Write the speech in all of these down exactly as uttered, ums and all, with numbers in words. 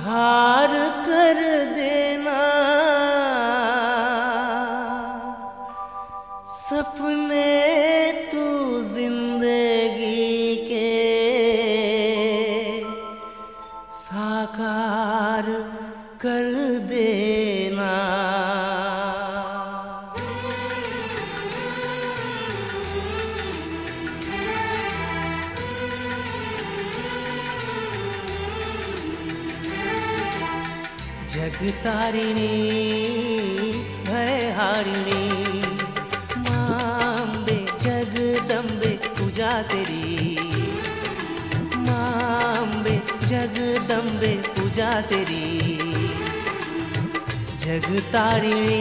हार कर देना, सपने तू जिंदगी के साकार कर देना। जगतारिणी भयहारिणी मांबे जगदम्बे पूजा तेरी, मांबे जगदम्बे पूजा तेरी। जगतारिणी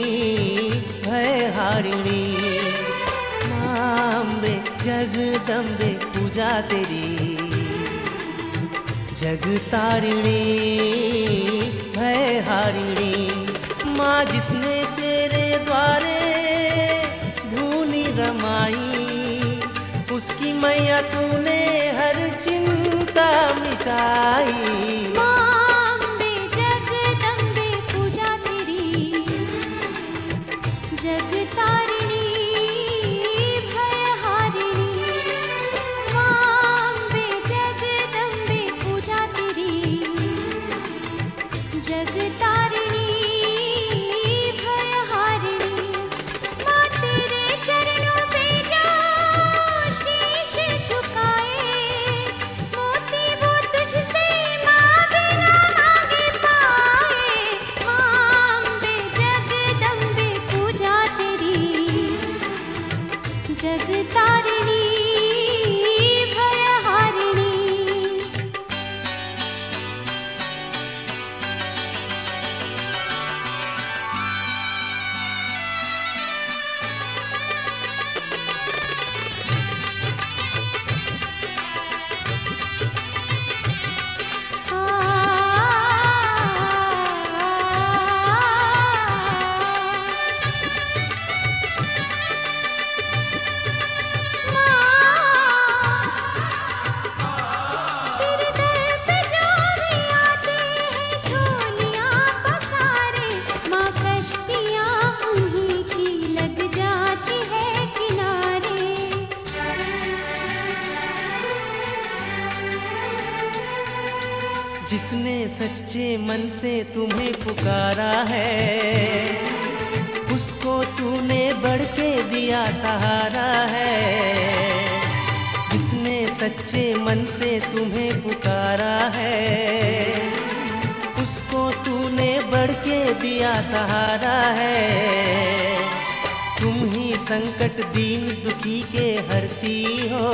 भयहारिणी मांबे जगदम्बे पूजा तेरी। जगतारिणी भयहारिणी माँ जिसने तेरे द्वारे धूनी रमाई, उसकी मैया तूने हर चिंता मिटाई। मांबे जगदम्बे पूजा तेरी, जगतारिणी भयहारिणी मांबे जगदम्बे पूजा तेरी। जगतारिणी भयहारिणी माँ तेरे चरणों पे जो शीश झुकाए, मोती वो तुझसे मांगे ना मांगे पाए। मांबे जगदम्बे पूजा तेरी, जगतारिणी भयहारिणी। जिसने सच्चे मन से तुम्हें पुकारा है, उसको तूने बढ़ के दिया सहारा है। जिसने सच्चे मन से तुम्हें पुकारा है, उसको तूने बढ़ के दिया सहारा है। तुम ही संकट दीन दुखी के हरती हो,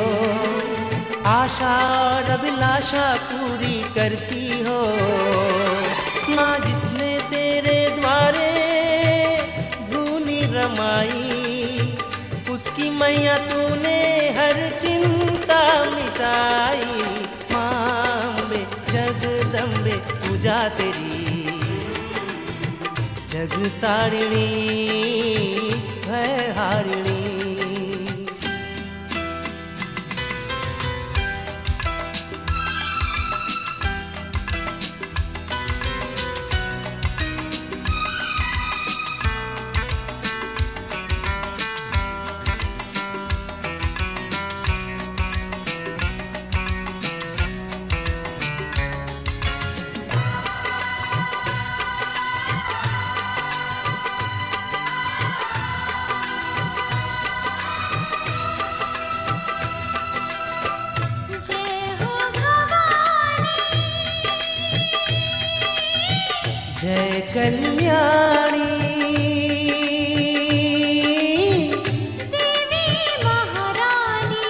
आशा और अभिलाषा पूरी करती हो। माँ जिसने तेरे द्वारे धूनी रमाई, उसकी मैया तूने हर चिंता मिटाई। मांबे जगदम्बे पूजा तेरी, जगतारिणी भयहारिणी। जय कल्याणी देवी महारानी,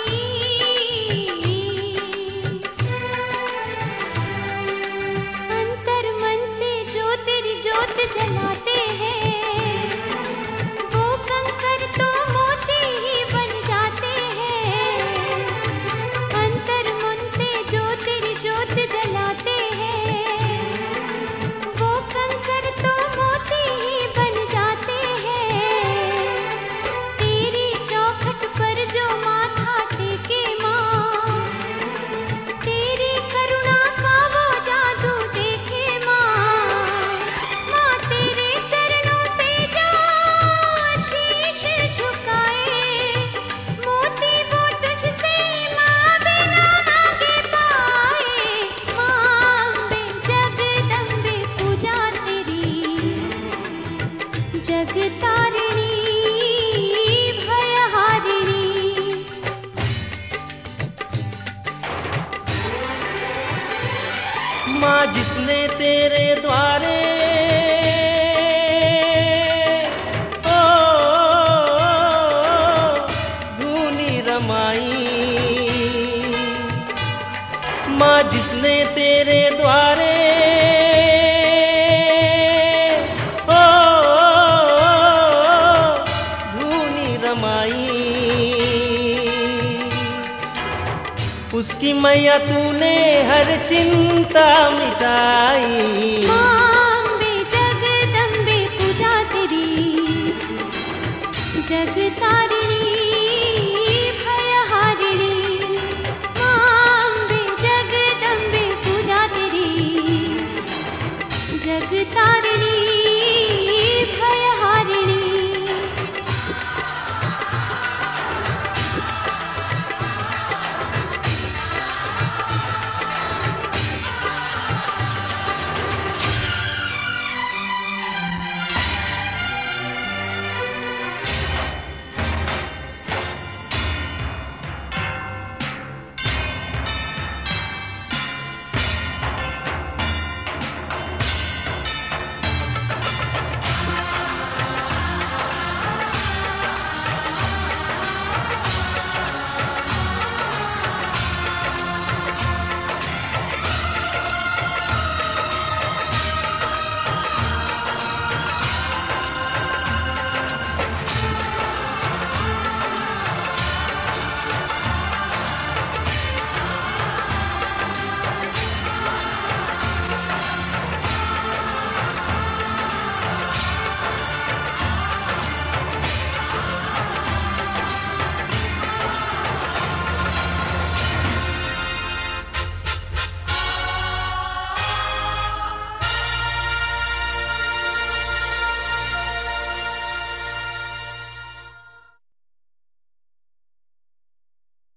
अंतर मन से जो तेरी ज्योत जलाते हैं, वो कंकर तो मोती ही बन जाते हैं। अंतर मन से जो तेरी ज्योत जलाते हैं, तेरी करुणा का वो जादू दे जिसने तेरे द्वारे ओ धूनी रमाई, माँ जिसने तेरे द्वारे ओ धूनी रमाई, उसकी मैया तूने हर चिंता